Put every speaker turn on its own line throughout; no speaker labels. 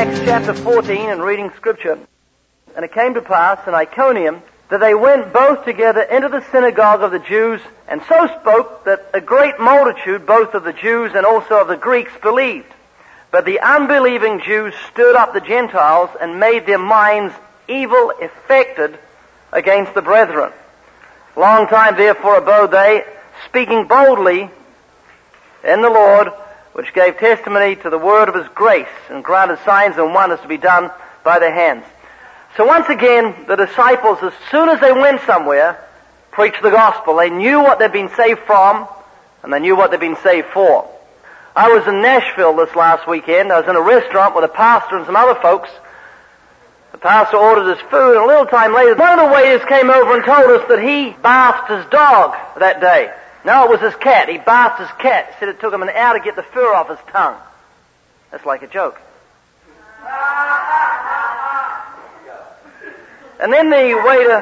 Acts chapter 14 and reading Scripture. And it came to pass in Iconium that they went both together into the synagogue of the Jews, and so spoke that a great multitude, both of the Jews and also of the Greeks, believed. But the unbelieving Jews stirred up the Gentiles and made their minds evil affected against the brethren. Long time therefore abode they, speaking boldly in the Lord, which gave testimony to the word of His grace, and granted signs and wonders to be done by their hands. So once again, the disciples, as soon as they went somewhere, preached the gospel. They knew what they'd been saved from, and they knew what they'd been saved for. I was in Nashville this last weekend. I was in a restaurant with a pastor and some other folks. The pastor ordered his food, and a little time later, one of the waiters came over and told us that he bathed his dog that day. No, it was his cat. He bathed his cat. He said it took him an hour to get the fur off his tongue. That's like a joke. And then the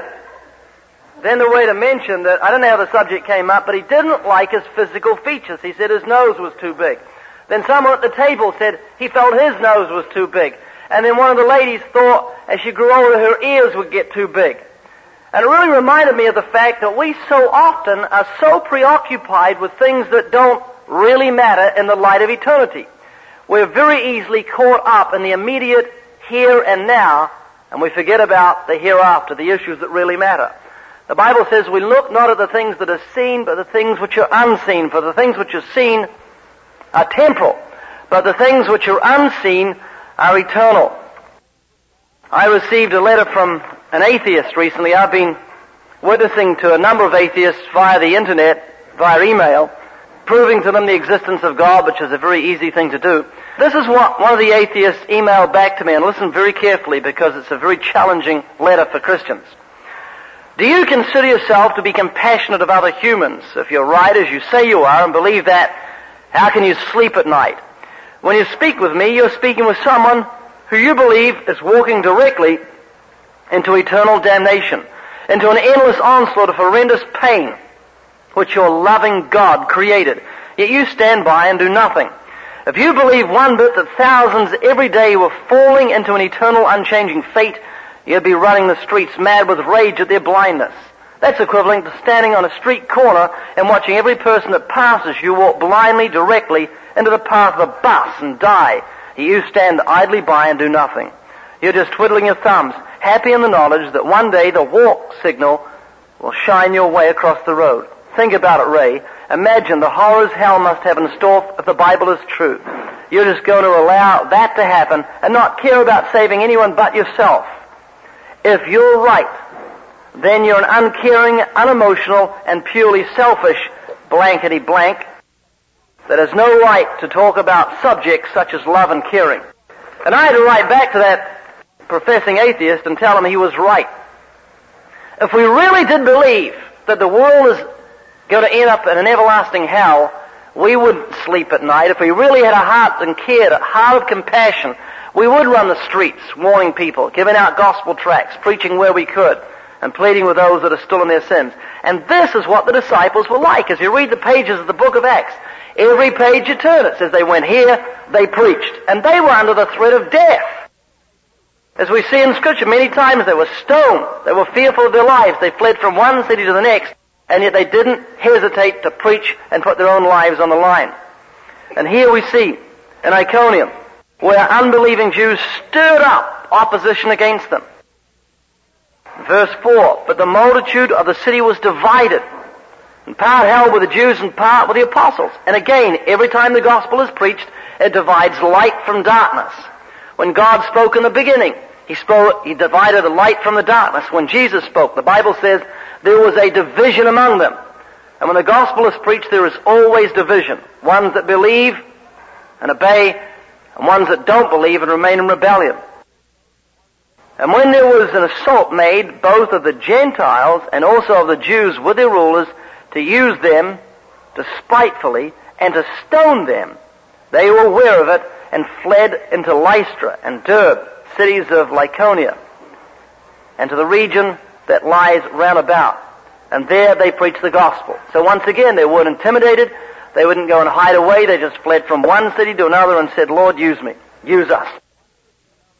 waiter mentioned that, I don't know how the subject came up, but he didn't like his physical features. He said his nose was too big. Then someone at the table said he felt his nose was too big. And then one of the ladies thought as she grew older her ears would get too big. And it really reminded me of the fact that we so often are so preoccupied with things that don't really matter in the light of eternity. We're very easily caught up in the immediate here and now, and we forget about the hereafter, the issues that really matter. The Bible says we look not at the things that are seen, but the things which are unseen. For the things which are seen are temporal, but the things which are unseen are eternal. I received a letter from an atheist recently. I've been witnessing to a number of atheists via the internet, via email, proving to them the existence of God, which is a very easy thing to do. This is what one of the atheists emailed back to me, and listen very carefully because it's a very challenging letter for Christians. Do you consider yourself to be compassionate of other humans? If you're right, as you say you are, and believe that, how can you sleep at night? When you speak with me, you're speaking with someone who you believe is walking directly into eternal damnation, into an endless onslaught of horrendous pain, which your loving God created. Yet you stand by and do nothing. If you believe one bit that thousands every day were falling into an eternal unchanging fate, you'd be running the streets mad with rage at their blindness. That's equivalent to standing on a street corner and watching every person that passes you walk blindly directly into the path of a bus and die. You stand idly by and do nothing. You're just twiddling your thumbs, happy in the knowledge that one day the walk signal will shine your way across the road. Think about it, Ray. Imagine the horrors hell must have in store if the Bible is true. You're just going to allow that to happen and not care about saving anyone but yourself. If you're right, then you're an uncaring, unemotional, and purely selfish blankety blank that has no right to talk about subjects such as love and caring. And I had to write back to that professing atheist and tell him he was right. If we really did believe that the world is going to end up in an everlasting hell, we wouldn't sleep at night. If we really had a heart and cared, a heart of compassion, we would run the streets warning people, giving out gospel tracts, preaching where we could, and pleading with those that are still in their sins. And this is what the disciples were like. As you read the pages of the book of Acts, every page you turn, it says they went here, they preached, and they were under the threat of death. As we see in Scripture, many times they were stoned, they were fearful of their lives, they fled from one city to the next, and yet they didn't hesitate to preach and put their own lives on the line. And here we see, in Iconium, where unbelieving Jews stirred up opposition against them. Verse 4, but the multitude of the city was divided, and part held with the Jews and part with the apostles. And again, every time the gospel is preached, it divides light from darkness. When God spoke in the beginning, He divided the light from the darkness. When Jesus spoke, the Bible says there was a division among them. And when the gospel is preached, there is always division. Ones that believe and obey, and ones that don't believe and remain in rebellion. And when there was an assault made, both of the Gentiles and also of the Jews with their rulers, to use them to spitefully and to stone them, they were aware of it and fled into Lystra and Derbe, cities of Lycaonia, and to the region that lies round about. And there they preached the gospel. So once again, they weren't intimidated. They wouldn't go and hide away. They just fled from one city to another and said, Lord, use me. Use us.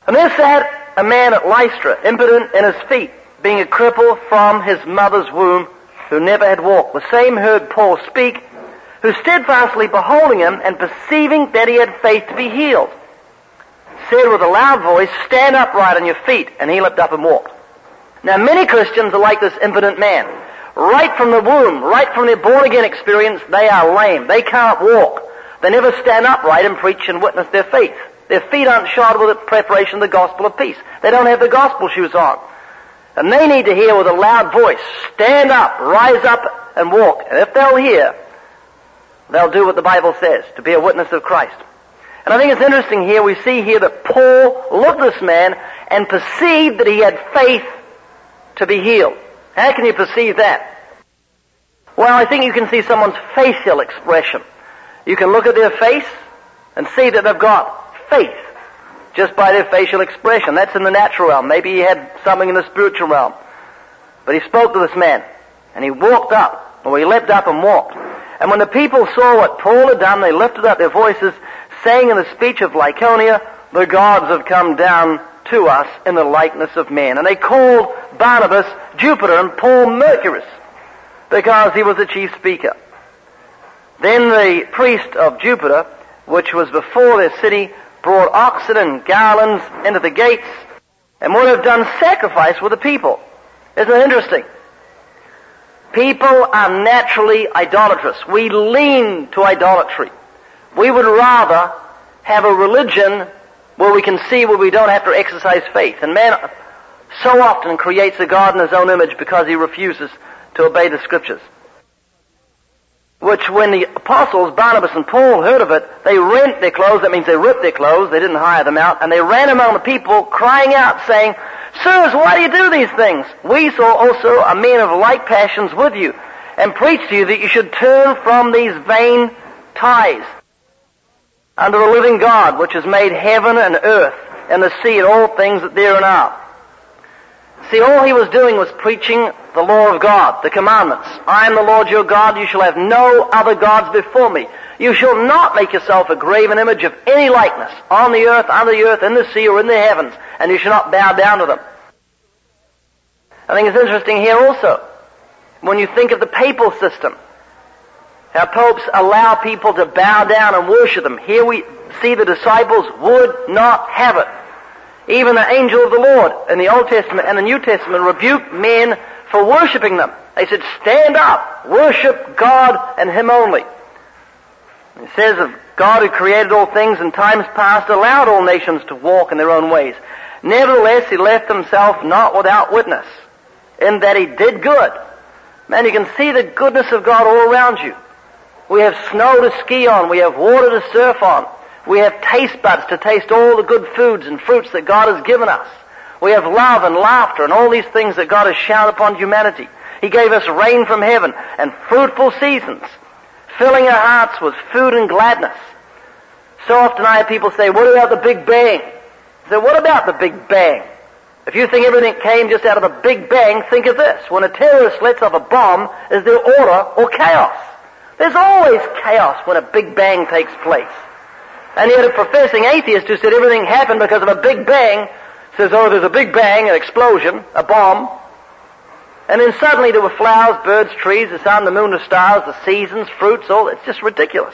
And there sat a man at Lystra, impotent in his feet, being a cripple from his mother's womb, who never had walked. The same heard Paul speak, who steadfastly beholding him and perceiving that he had faith to be healed, said with a loud voice, stand upright on your feet. And he leapt up and walked. Now many Christians are like this impotent man. Right from the womb, right from their born-again experience, they are lame. They can't walk. They never stand upright and preach and witness their faith. Their feet aren't shod with the preparation of the gospel of peace. They don't have the gospel shoes on. And they need to hear with a loud voice, stand up, rise up, and walk. And if they'll hear, they'll do what the Bible says, to be a witness of Christ. And I think it's interesting here, we see here that Paul looked at this man and perceived that he had faith to be healed. How can you perceive that? Well, I think you can see someone's facial expression. You can look at their face and see that they've got faith just by their facial expression. That's in the natural realm. Maybe he had something in the spiritual realm. But he spoke to this man, and he walked up, or he leapt up and walked. And when the people saw what Paul had done, they lifted up their voices, saying in the speech of Lycaonia, the gods have come down to us in the likeness of men. And they called Barnabas Jupiter and Paul Mercurius, because he was the chief speaker. Then the priest of Jupiter, which was before their city, brought oxen and garlands into the gates, and would have done sacrifice with the people. Isn't it interesting? People are naturally idolatrous. We lean to idolatry. We would rather have a religion where we can see where we don't have to exercise faith. And man so often creates a God in his own image because he refuses to obey the Scriptures. Which when the apostles, Barnabas and Paul, heard of it, they rent their clothes. That means they ripped their clothes. They didn't hire them out. And they ran among the people crying out, saying, Sirs, why do you do these things? We saw also a man of like passions with you, and preached to you that you should turn from these vain ties unto the living God, which has made heaven and earth and the sea and all things that therein are. See, all he was doing was preaching the law of God, the commandments. I am the Lord your God, you shall have no other gods before me. You shall not make yourself a graven image of any likeness on the earth, under the earth, in the sea, or in the heavens, and you shall not bow down to them. I think it's interesting here also, when you think of the papal system, how popes allow people to bow down and worship them. Here we see the disciples would not have it. Even the angel of the Lord in the Old Testament and the New Testament rebuked men for worshiping them. They said, stand up, worship God and Him only. It says of God who created all things in times past allowed all nations to walk in their own ways. Nevertheless, He left Himself not without witness, in that He did good. Man, you can see the goodness of God all around you. We have snow to ski on. We have water to surf on. We have taste buds to taste all the good foods and fruits that God has given us. We have love and laughter and all these things that God has showered upon humanity. He gave us rain from heaven and fruitful seasons, filling our hearts with food and gladness. So often I hear people say, what about the Big Bang? I say, what about the Big Bang? If you think everything came just out of the Big Bang, think of this. When a terrorist lets off a bomb, is there order or chaos? There's always chaos when a Big Bang takes place. And yet a professing atheist who said everything happened because of a Big Bang says, oh, there's a Big Bang, an explosion, a bomb. And then suddenly there were flowers, birds, trees, the sun, the moon, the stars, the seasons, fruits, all. It's just ridiculous.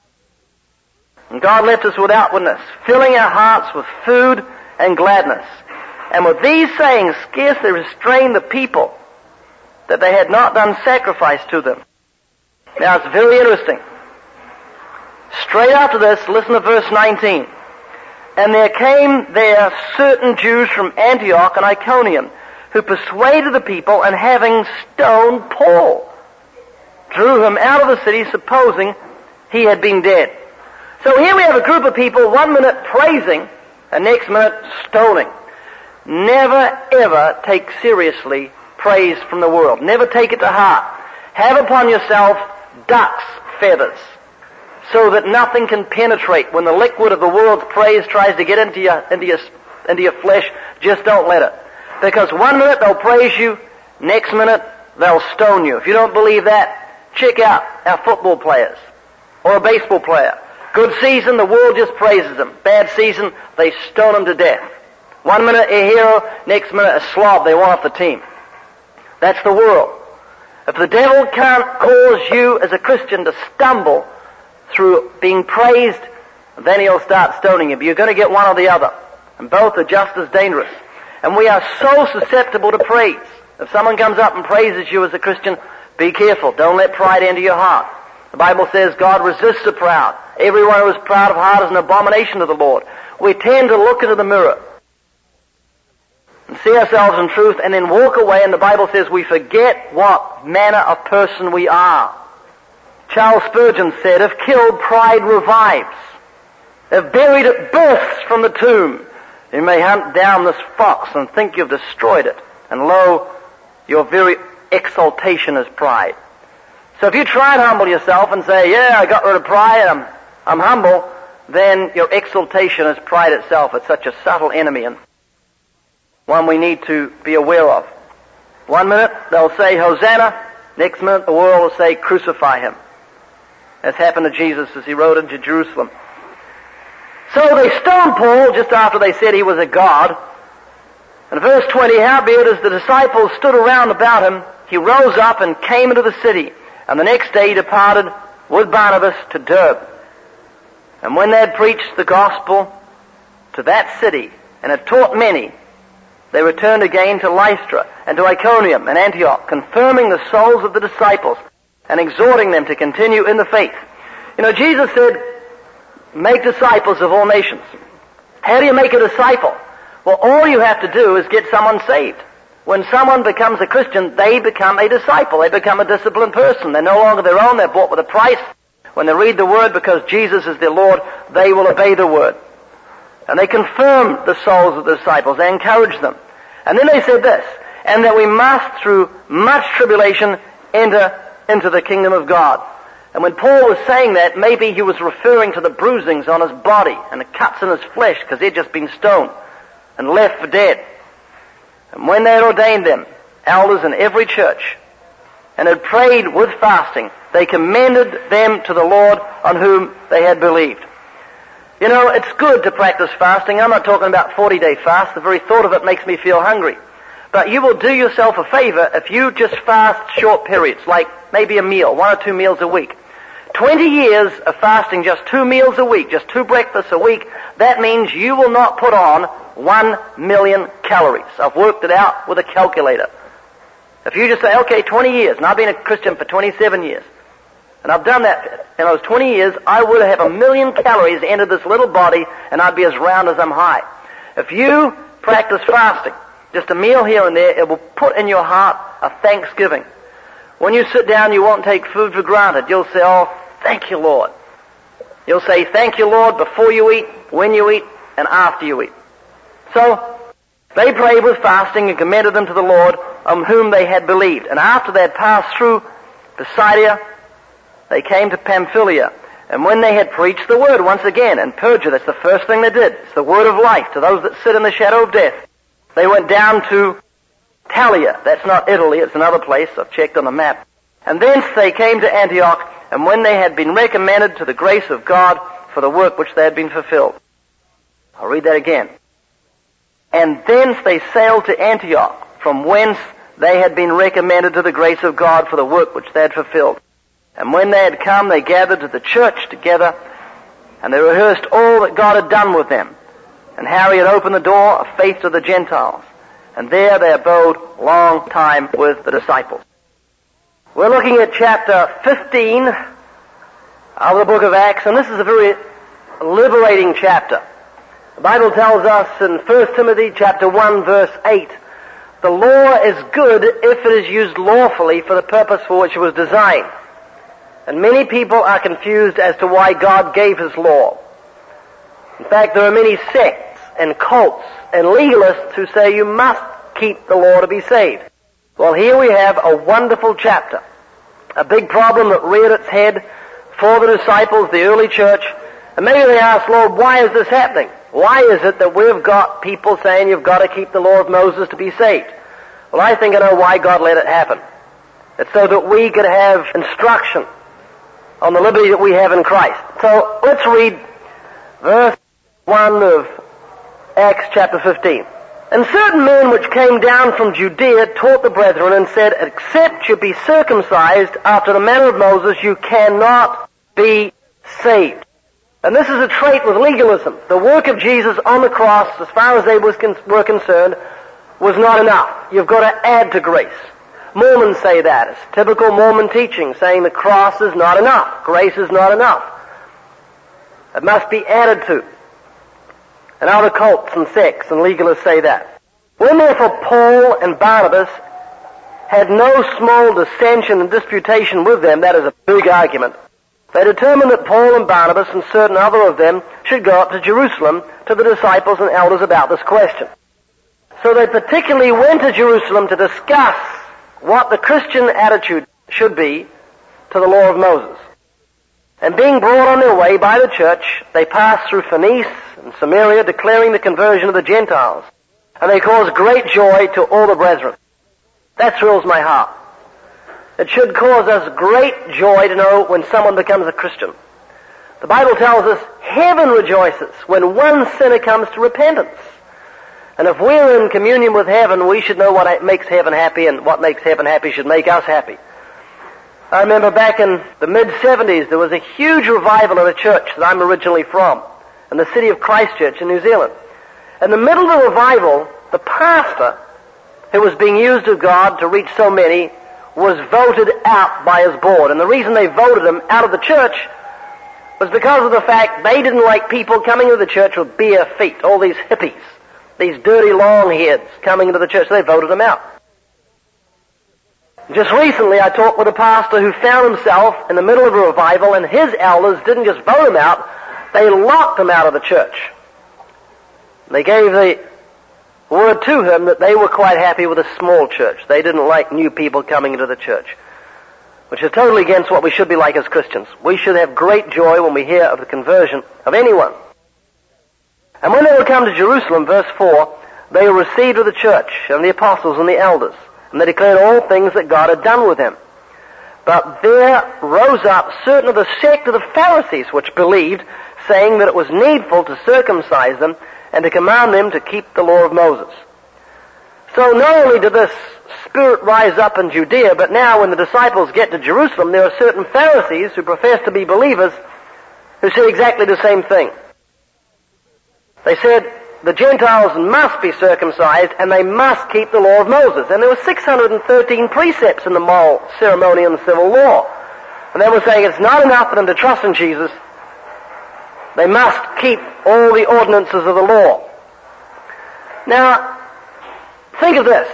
And God left us without witness, filling our hearts with food and gladness. And with these sayings scarcely restrained the people, that they had not done sacrifice to them. Now it's very interesting. Straight after this, listen to verse 19. And there came there certain Jews from Antioch and Iconium, who persuaded the people, and having stoned Paul, drew him out of the city, supposing he had been dead. So here we have a group of people, 1 minute praising, and next minute stoning. Never ever take seriously praise from the world. Never take it to heart. Have upon yourself duck's feathers, so that nothing can penetrate. When the liquid of the world's praise tries to get into your flesh, just don't let it. Because 1 minute they'll praise you, next minute they'll stone you. If you don't believe that, check out our football players or a baseball player. Good season, the world just praises them. Bad season, they stone them to death. 1 minute a hero, next minute a slob they want off the team. That's the world. If the devil can't cause you as a Christian to stumble through being praised, then he'll start stoning you. But you're going to get one or the other. And both are just as dangerous. And we are so susceptible to praise. If someone comes up and praises you as a Christian, be careful. Don't let pride enter your heart. The Bible says God resists the proud. Everyone who is proud of heart is an abomination to the Lord. We tend to look into the mirror and see ourselves in truth and then walk away, and the Bible says we forget what manner of person we are. Charles Spurgeon said, if killed, pride revives. If buried, it bursts from the tomb. You may hunt down this fox and think you've destroyed it, and lo, your very exaltation is pride. So if you try and humble yourself and say, yeah, I got rid of pride, I'm humble, then your exaltation is pride itself. It's such a subtle enemy and one we need to be aware of. 1 minute they'll say Hosanna, next minute the world will say crucify him. That's happened to Jesus as he rode into Jerusalem. So they stoned Paul just after they said he was a god. And verse 20, howbeit as the disciples stood around about him, he rose up and came into the city. And the next day he departed with Barnabas to Derbe. And when they had preached the gospel to that city and had taught many, they returned again to Lystra and to Iconium and Antioch, confirming the souls of the disciples and exhorting them to continue in the faith. You know, Jesus said, make disciples of all nations. How do you make a disciple? Well, all you have to do is get someone saved. When someone becomes a Christian, they become a disciple. They become a disciplined person. They're no longer their own. They're bought with a price. When they read the Word because Jesus is their Lord, they will obey the Word. And they confirm the souls of the disciples. They encourage them. And then they said this, and that we must, through much tribulation, enter into the kingdom of God. And when Paul was saying that, maybe he was referring to the bruisings on his body and the cuts in his flesh because he'd just been stoned and left for dead. And when they had ordained them, elders in every church, and had prayed with fasting, they commended them to the Lord on whom they had believed. You know, it's good to practice fasting. I'm not talking about 40-day fast. The very thought of it makes me feel hungry. But you will do yourself a favor if you just fast short periods, like maybe a meal, 1 or 2 meals a week. 20 years of fasting just 2 meals a week, just 2 breakfasts a week, that means you will not put on 1 million calories. I've worked it out with a calculator. If you just say, okay, 20 years, and I've been a Christian for 27 years, and I've done that in those 20 years, I would have 1 million calories enter this little body, and I'd be as round as I'm high. If you practice fasting, just a meal here and there, it will put in your heart a thanksgiving. When you sit down, you won't take food for granted. You'll say, oh, thank you, Lord. You'll say, thank you, Lord, before you eat, when you eat, and after you eat. So, they prayed with fasting and commended them to the Lord on whom they had believed. And after they had passed through Pisidia, they came to Pamphylia. And when they had preached the word once again, and Persia, that's the first thing they did. It's the word of life to those that sit in the shadow of death. They went down to Talia. That's not Italy, it's another place. I've checked on the map. And thence they came to Antioch, and when they had been recommended to the grace of God for the work which they had been fulfilled. I'll read that again. And thence they sailed to Antioch, from whence they had been recommended to the grace of God for the work which they had fulfilled. And when they had come, they gathered to the church together, and they rehearsed all that God had done with them, and how he had opened the door of faith to the Gentiles. And there they abode long time with the disciples. We're looking at chapter 15 of the book of Acts, and this is a very liberating chapter. The Bible tells us in 1 Timothy chapter 1 verse 8, the law is good if it is used lawfully for the purpose for which it was designed. And many people are confused as to why God gave his law. In fact, there are many sects and cults and legalists who say you must keep the law to be saved. Well, here we have a wonderful chapter. A big problem that reared its head for the disciples, the early church. And maybe they ask, Lord, why is this happening? Why is it that we've got people saying you've got to keep the law of Moses to be saved? Well, I think I know why God let it happen. It's so that we could have instruction on the liberty that we have in Christ. So let's read verse 1 of Acts chapter 15. And certain men which came down from Judea taught the brethren and said, except you be circumcised after the manner of Moses, you cannot be saved. And this is a trait with legalism. The work of Jesus on the cross, as far as they were concerned, was not enough. You've got to add to grace. Mormons say that. It's typical Mormon teaching, saying the cross is not enough. Grace is not enough. It must be added to. And other cults and sects and legalists say that. When therefore Paul and Barnabas had no small dissension and disputation with them, that is a big argument, they determined that Paul and Barnabas and certain other of them should go up to Jerusalem to the disciples and elders about this question. So they particularly went to Jerusalem to discuss what the Christian attitude should be to the law of Moses. And being brought on their way by the church, they passed through Phoenice and Samaria, declaring the conversion of the Gentiles. And they caused great joy to all the brethren. That thrills my heart. It should cause us great joy to know when someone becomes a Christian. The Bible tells us heaven rejoices when one sinner comes to repentance. And if we're in communion with heaven, we should know what makes heaven happy, and what makes heaven happy should make us happy. I remember back in the mid-70s, there was a huge revival in a church that I'm originally from, in the city of Christchurch in New Zealand. In the middle of the revival, the pastor, who was being used of God to reach so many, was voted out by his board. And the reason they voted him out of the church was because of the fact they didn't like people coming to the church with bare feet, all these hippies, these dirty long heads coming into the church. So they voted him out. Just recently I talked with a pastor who found himself in the middle of a revival, and his elders didn't just vote him out, they locked him out of the church. They gave the word to him that they were quite happy with a small church. They didn't like new people coming into the church, which is totally against what we should be like as Christians. We should have great joy when we hear of the conversion of anyone. And when they would come to Jerusalem, verse 4, they were received of the church and the apostles and the elders, and they declared all things that God had done with them. But there rose up certain of the sect of the Pharisees which believed, saying that it was needful to circumcise them and to command them to keep the law of Moses. So not only did this spirit rise up in Judea, but now when the disciples get to Jerusalem, there are certain Pharisees who profess to be believers who say exactly the same thing. They said the Gentiles must be circumcised and they must keep the law of Moses. And there were 613 precepts in the moral, ceremonial, and civil law. And they were saying it's not enough for them to trust in Jesus. They must keep all the ordinances of the law. Now, think of this.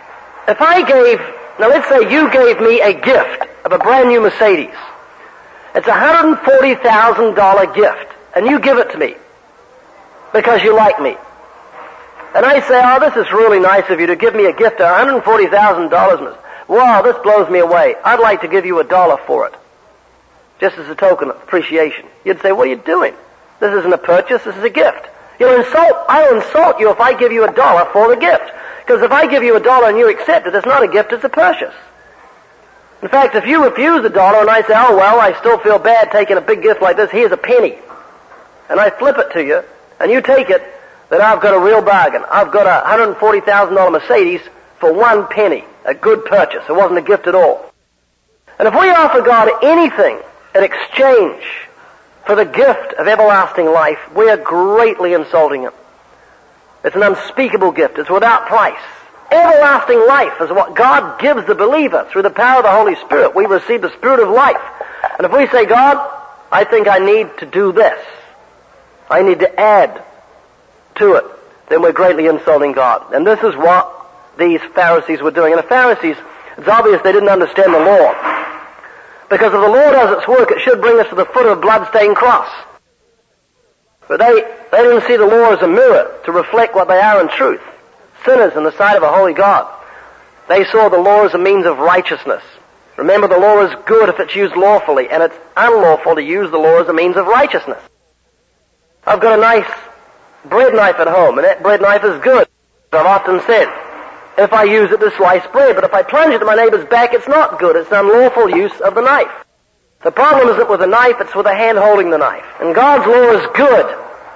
Now let's say you gave me a gift of a brand new Mercedes. It's a $140,000 gift, and you give it to me because you like me. And I say, oh, this is really nice of you to give me a gift of $140,000. Wow, this blows me away. I'd like to give you $1 for it, just as a token of appreciation. You'd say, what are you doing? This isn't a purchase, this is a gift. I'll insult you if I give you $1 for the gift. Because if I give you $1 and you accept it, it's not a gift, it's a purchase. In fact, if you refuse $1 and I say, oh well, I still feel bad taking a big gift like this, here's a penny, and I flip it to you, and you take it, then I've got a real bargain. I've got a $140,000 Mercedes for 1 penny. A good purchase. It wasn't a gift at all. And if we offer God anything in exchange for the gift of everlasting life, we are greatly insulting Him. It's an unspeakable gift. It's without price. Everlasting life is what God gives the believer through the power of the Holy Spirit. We receive the Spirit of life. And if we say, God, I think I need to do this, I need to add to it, then we're greatly insulting God. And this is what these Pharisees were doing. And the Pharisees, it's obvious they didn't understand the law. Because if the law does its work, it should bring us to the foot of a blood-stained cross. But they didn't see the law as a mirror to reflect what they are in truth, sinners in the sight of a holy God. They saw the law as a means of righteousness. Remember, the law is good if it's used lawfully, and it's unlawful to use the law as a means of righteousness. I've got a nice bread knife at home, and that bread knife is good. I've often said, if I use it to slice bread, but if I plunge it to my neighbor's back, it's not good. It's an unlawful use of the knife. The problem isn't with the knife, it's with the hand holding the knife. And God's law is good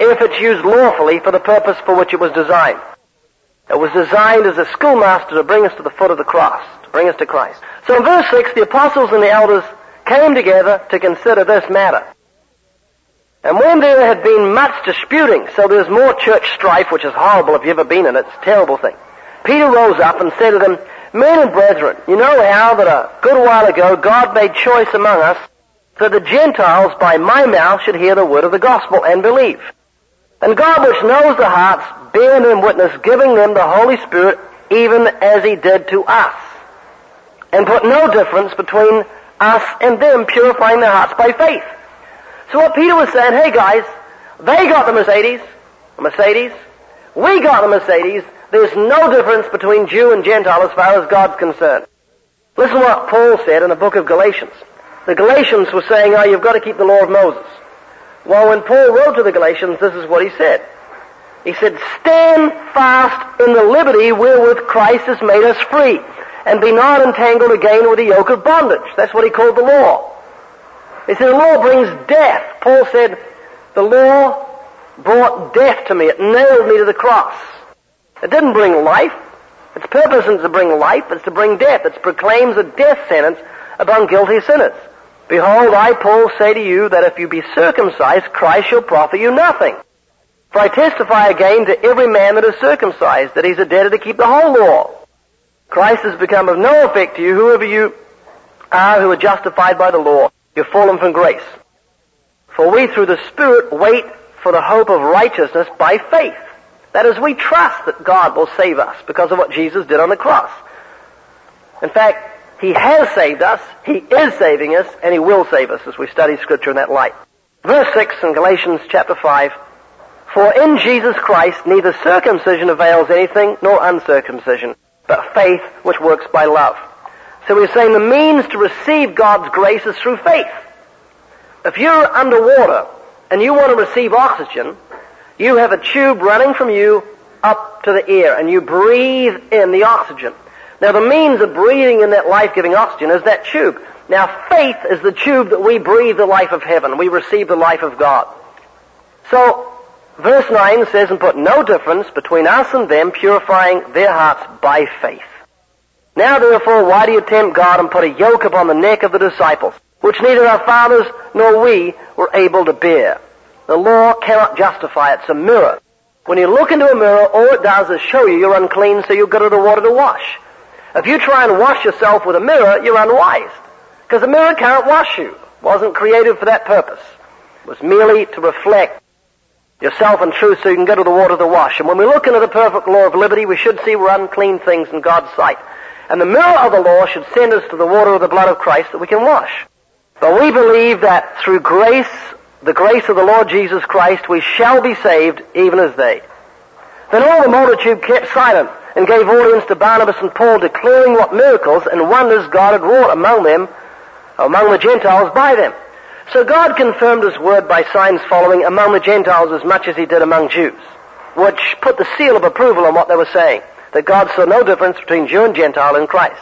if it's used lawfully for the purpose for which it was designed. It was designed as a schoolmaster to bring us to the foot of the cross, to bring us to Christ. So in verse 6, the apostles and the elders came together to consider this matter. And when there had been much disputing, so there's more church strife, which is horrible if you've ever been in it, it's a terrible thing. Peter rose up and said to them, Men and brethren, you know how that a good while ago God made choice among us that the Gentiles by my mouth should hear the word of the gospel and believe. And God, which knows the hearts, bear them witness, giving them the Holy Spirit, even as he did to us, and put no difference between us and them, purifying their hearts by faith. So what Peter was saying, hey guys, they got the Mercedes, we got the Mercedes, there's no difference between Jew and Gentile as far as God's concerned. Listen to what Paul said in the book of Galatians. The Galatians were saying, you've got to keep the law of Moses. Well, when Paul wrote to the Galatians, this is what he said. He said, stand fast in the liberty wherewith Christ has made us free, and be not entangled again with the yoke of bondage. That's what he called the law. He said, the law brings death. Paul said, the law brought death to me. It nailed me to the cross. It didn't bring life. Its purpose isn't to bring life, it's to bring death. It proclaims a death sentence upon guilty sinners. Behold, I, Paul, say to you that if you be circumcised, Christ shall profit you nothing. For I testify again to every man that is circumcised, that he's indebted to keep the whole law. Christ has become of no effect to you, whoever you are who are justified by the law. You've fallen from grace. For we through the Spirit wait for the hope of righteousness by faith. That is, we trust that God will save us because of what Jesus did on the cross. In fact, he has saved us, he is saving us, and he will save us as we study Scripture in that light. Verse 6 in Galatians chapter 5, For in Jesus Christ neither circumcision avails anything, nor uncircumcision, but faith which works by love. So we're saying the means to receive God's grace is through faith. If you're underwater and you want to receive oxygen, you have a tube running from you up to the ear, and you breathe in the oxygen. Now the means of breathing in that life-giving oxygen is that tube. Now faith is the tube that we breathe the life of heaven. We receive the life of God. So, verse 9 says, And put no difference between us and them, purifying their hearts by faith. Now therefore, why do you tempt God and put a yoke upon the neck of the disciples, which neither our fathers nor we were able to bear? The law cannot justify. It's a mirror. When you look into a mirror, all it does is show you you're unclean, so you go to the water to wash. If you try and wash yourself with a mirror, you're unwise, because a mirror can't wash you. It wasn't created for that purpose. It was merely to reflect yourself in truth so you can go to the water to wash. And when we look into the perfect law of liberty, we should see we're unclean things in God's sight. And the mirror of the law should send us to the water of the blood of Christ that we can wash. But we believe that through grace, the grace of the Lord Jesus Christ, we shall be saved even as they. Then all the multitude kept silent and gave audience to Barnabas and Paul, declaring what miracles and wonders God had wrought among them, among the Gentiles by them. So God confirmed his word by signs following among the Gentiles as much as he did among Jews, which put the seal of approval on what they were saying, that God saw no difference between Jew and Gentile in Christ.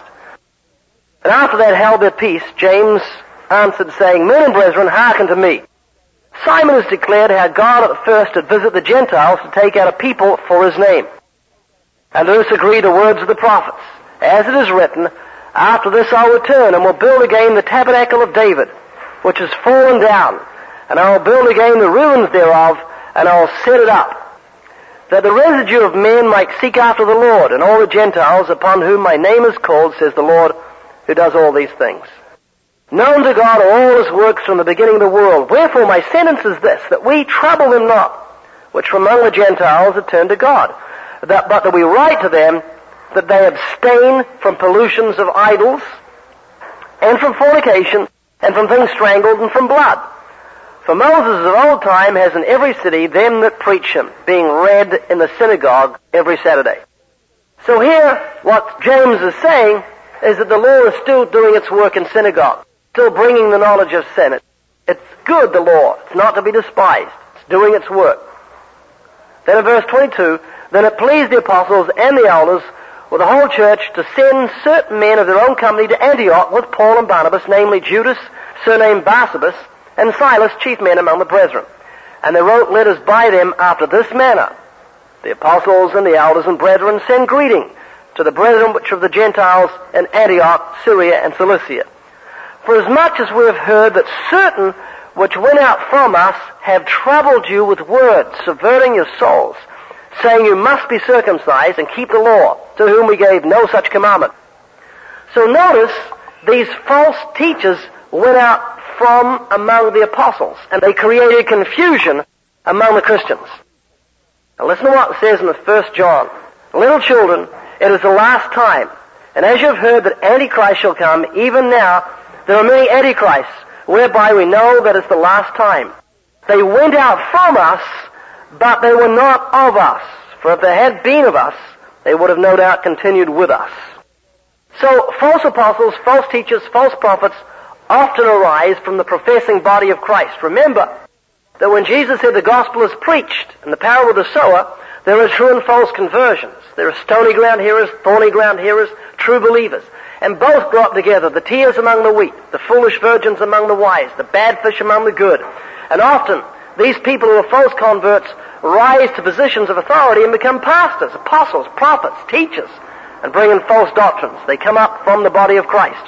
And after that held their peace, James answered, saying, Men and brethren, hearken to me. Simon has declared how God at first had visited the Gentiles to take out a people for his name. And to this agree the words of the prophets. As it is written, After this I'll return, and will build again the tabernacle of David, which is fallen down, and I will build again the ruins thereof, and I will set it up, that the residue of men might seek after the Lord, and all the Gentiles upon whom my name is called, says the Lord, who does all these things. Known to God are all his works from the beginning of the world. Wherefore my sentence is this, that we trouble them not, which from among the Gentiles are turned to God, but that we write to them that they abstain from pollutions of idols, and from fornication, and from things strangled, and from blood. For Moses of old time has in every city them that preach him, being read in the synagogue every Saturday. So here, what James is saying is that the law is still doing its work in synagogue, still bringing the knowledge of sin. It's good, the law. It's not to be despised. It's doing its work. Then in verse 22, Then it pleased the apostles and the elders with the whole church to send certain men of their own company to Antioch with Paul and Barnabas, namely Judas, surnamed Barsabas, and Silas, chief men among the brethren. And they wrote letters by them after this manner. The apostles and the elders and brethren send greeting to the brethren which are of the Gentiles in Antioch, Syria, and Cilicia. For as much as we have heard that certain which went out from us have troubled you with words, subverting your souls, saying you must be circumcised and keep the law, to whom we gave no such commandment. So notice, these false teachers went out from among the apostles, and they created confusion among the Christians. Now listen to what it says in the 1 John. Little children, it is the last time, and as you have heard that Antichrist shall come, even now there are many Antichrists, whereby we know that it's the last time. They went out from us, but they were not of us. For if they had been of us, they would have no doubt continued with us. So false apostles, false teachers, false prophets often arise from the professing body of Christ. Remember that when Jesus said the gospel is preached in the parable of the sower, there are true and false conversions. There are stony ground hearers, thorny ground hearers, true believers. And both brought together, the tares among the wheat, the foolish virgins among the wise, the bad fish among the good. And often, these people who are false converts rise to positions of authority and become pastors, apostles, prophets, teachers, and bring in false doctrines. They come up from the body of Christ.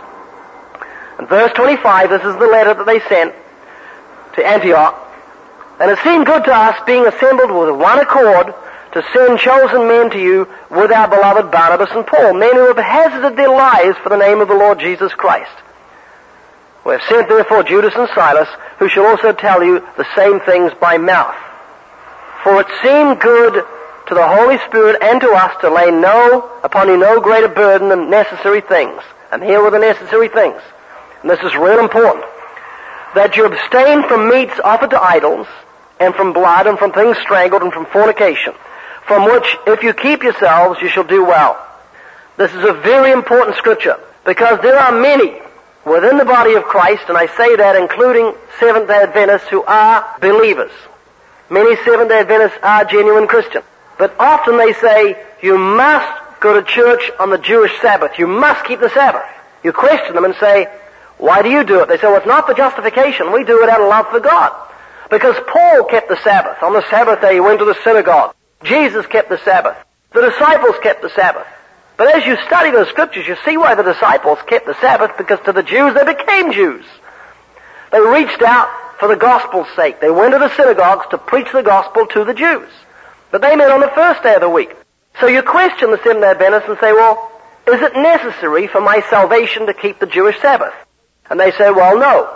In verse 25, this is the letter that they sent to Antioch. And it seemed good to us, being assembled with one accord, to send chosen men to you with our beloved Barnabas and Paul, men who have hazarded their lives for the name of the Lord Jesus Christ. We have sent therefore Judas and Silas, who shall also tell you the same things by mouth. For it seemed good to the Holy Spirit and to us to lay upon you no greater burden than necessary things. And here were the necessary things. And this is real important. That you abstain from meats offered to idols, and from blood, and from things strangled, and from fornication, from which, if you keep yourselves, you shall do well. This is a very important scripture, because there are many within the body of Christ, and I say that including Seventh-day Adventists who are believers. Many Seventh-day Adventists are genuine Christians. But often they say, you must go to church on the Jewish Sabbath. You must keep the Sabbath. You question them and say, why do you do it? They say, well, it's not for justification. We do it out of love for God. Because Paul kept the Sabbath. On the Sabbath day he went to the synagogue. Jesus kept the Sabbath. The disciples kept the Sabbath. But as you study those scriptures, you see why the disciples kept the Sabbath, because to the Jews they became Jews. They reached out for the gospel's sake. They went to the synagogues to preach the gospel to the Jews. But they met on the first day of the week. So you question the Seventh-day Adventists and say, well, is it necessary for my salvation to keep the Jewish Sabbath? And they say, well, no.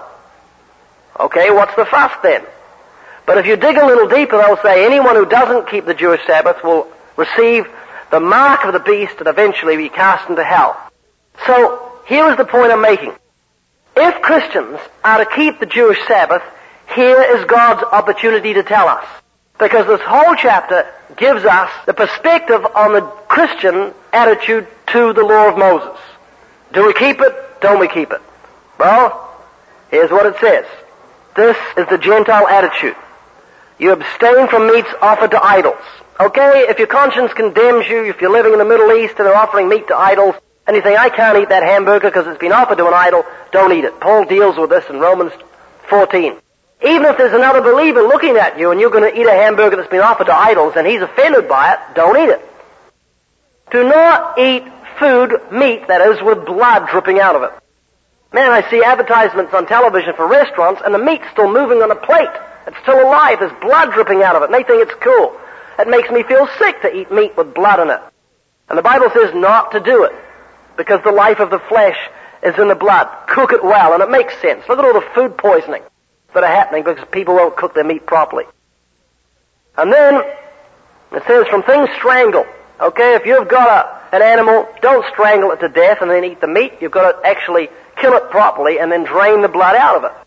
Okay, what's the fuss then? But if you dig a little deeper, they'll say anyone who doesn't keep the Jewish Sabbath will receive the mark of the beast and eventually be cast into hell. So, here is the point I'm making. If Christians are to keep the Jewish Sabbath, here is God's opportunity to tell us. Because this whole chapter gives us the perspective on the Christian attitude to the law of Moses. Do we keep it? Don't we keep it? Well, here's what it says. This is the Gentile attitude. You abstain from meats offered to idols. Okay, if your conscience condemns you, if you're living in the Middle East and they're offering meat to idols, and you think, I can't eat that hamburger because it's been offered to an idol, don't eat it. Paul deals with this in Romans 14. Even if there's another believer looking at you and you're going to eat a hamburger that's been offered to idols and he's offended by it, don't eat it. Do not eat meat that is with blood dripping out of it. Man, I see advertisements on television for restaurants and the meat's still moving on a plate. It's still alive. There's blood dripping out of it and they think it's cool. It makes me feel sick to eat meat with blood in it. And the Bible says not to do it because the life of the flesh is in the blood. Cook it well, and it makes sense. Look at all the food poisoning that are happening because people won't cook their meat properly. And then it says from things strangled. Okay, if you've got an animal, don't strangle it to death and then eat the meat. You've got to actually kill it properly and then drain the blood out of it.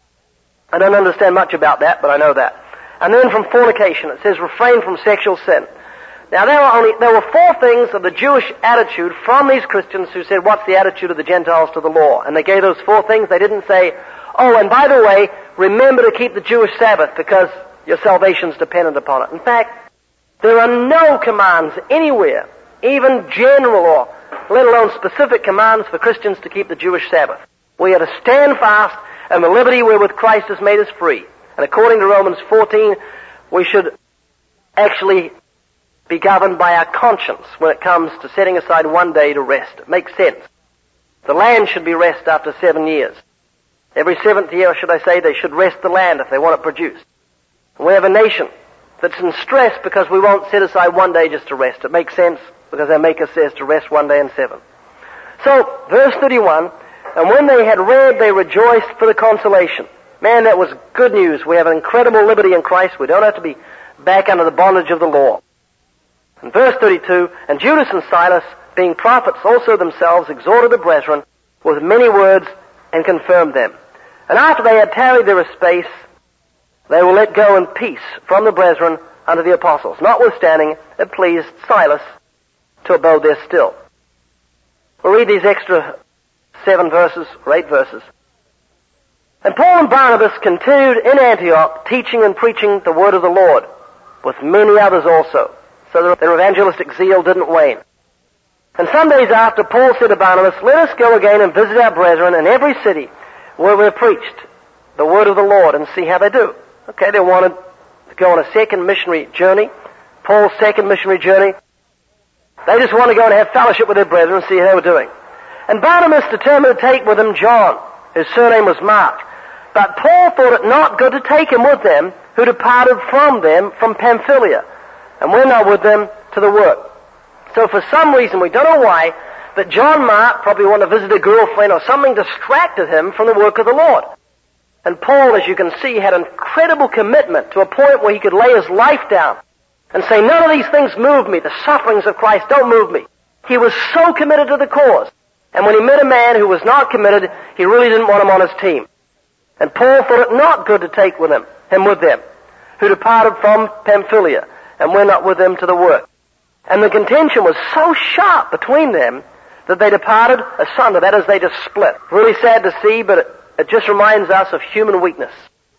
I don't understand much about that, but I know that. And then from fornication, it says refrain from sexual sin. Now there were four things of the Jewish attitude from these Christians who said, what's the attitude of the Gentiles to the law? And they gave those four things. They didn't say, oh, and by the way, remember to keep the Jewish Sabbath because your salvation's dependent upon it. In fact, there are no commands anywhere, even general or let alone specific commands for Christians to keep the Jewish Sabbath. We are to stand fast in the liberty wherewith Christ has made us free. And according to Romans 14, we should actually be governed by our conscience when it comes to setting aside one day to rest. It makes sense. The land should be rest after 7 years. Every 7th year, should I say, they should rest the land if they want it produced. And we have a nation that's in stress because we won't set aside one day just to rest. It makes sense because our Maker says to rest one day in 7. So, verse 31, and when they had read, they rejoiced for the consolation. Man, that was good news. We have an incredible liberty in Christ. We don't have to be back under the bondage of the law. In verse 32, and Judas and Silas, being prophets also themselves, exhorted the brethren with many words and confirmed them. And after they had tarried there a space, they were let go in peace from the brethren unto the apostles. Notwithstanding, it pleased Silas to abode there still. We'll read these extra 7 verses, or 8 verses. And Paul and Barnabas continued in Antioch, teaching and preaching the word of the Lord, with many others also, so that their evangelistic zeal didn't wane. And some days after, Paul said to Barnabas, let us go again and visit our brethren in every city where we have preached the word of the Lord and see how they do. Okay, they wanted to go on a second missionary journey, Paul's second missionary journey. They just wanted to go and have fellowship with their brethren and see how they were doing. And Barnabas determined to take with him John, whose surname was Mark. But Paul thought it not good to take him with them, who departed from them from Pamphylia, and went not with them to the work. So for some reason, we don't know why, but John Mark probably wanted to visit a girlfriend or something distracted him from the work of the Lord. And Paul, as you can see, had an incredible commitment to a point where he could lay his life down and say, none of these things move me. The sufferings of Christ don't move me. He was so committed to the cause. And when he met a man who was not committed, he really didn't want him on his team. And Paul thought it not good to take him with them, who departed from Pamphylia, and went not with them to the work. And the contention was so sharp between them that they departed asunder. That is, they just split. Really sad to see, but it just reminds us of human weakness.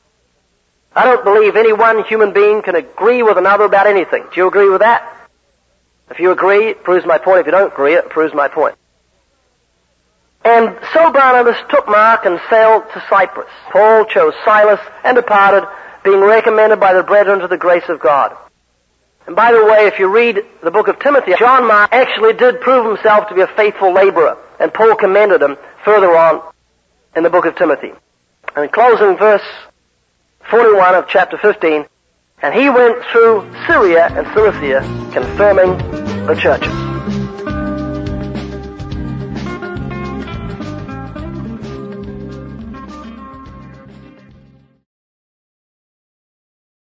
I don't believe any one human being can agree with another about anything. Do you agree with that? If you agree, it proves my point. If you don't agree, it proves my point. And so Barnabas took Mark and sailed to Cyprus. Paul chose Silas and departed, being recommended by the brethren to the grace of God. And by the way, if you read the book of Timothy, John Mark actually did prove himself to be a faithful laborer, and Paul commended him further on in the book of Timothy. And in closing, verse 41 of chapter 15, and he went through Syria and Cilicia, confirming the churches.